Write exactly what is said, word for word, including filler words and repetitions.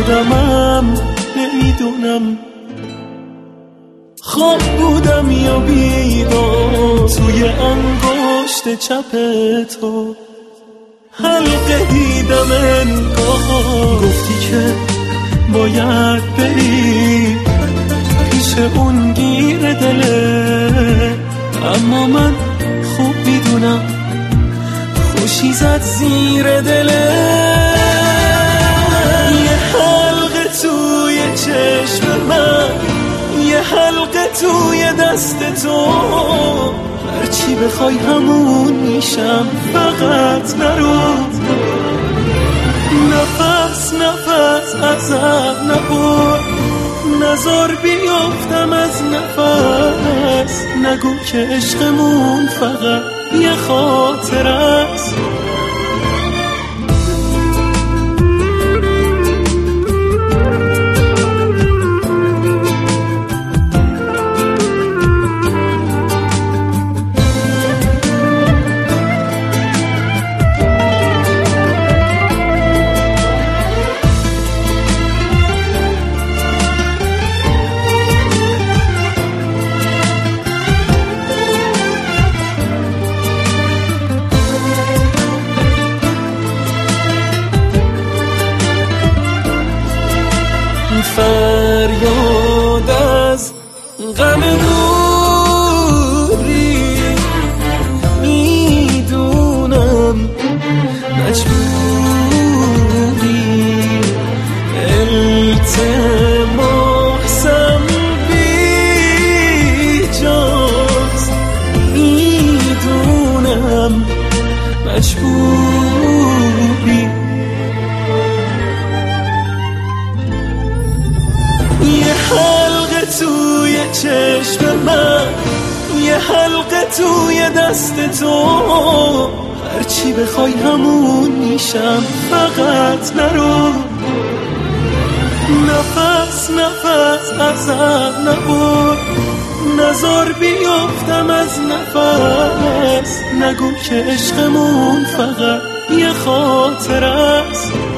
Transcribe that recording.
خودمم نمیدونم خواب بودم یا بیدار توی انگشت چپ تو حلقه دیدم انگار گفتی که باید بری پیش اون گیر دله اما من خوب میدونم خوشی زد زیر دله یه حلقه توی چشم من یه حلقه توی دست تو هرچی بخوای همون میشم فقط نرو نفس نفس ازم نبر نزار بیافتم از نفس نگو که عشقمون فقط یه خاطر است فریاد از غم دوری میدونم مجبوری التماسم بیجاست میدونم مجبوری یه حلقه توی چشم من یه حلقه توی دست تو هرچی بخوای همون میشم فقط نرو نفس نفس ازم نبر نزار بیافتم از نفس نگو که عشقمون فقط یه خاطر است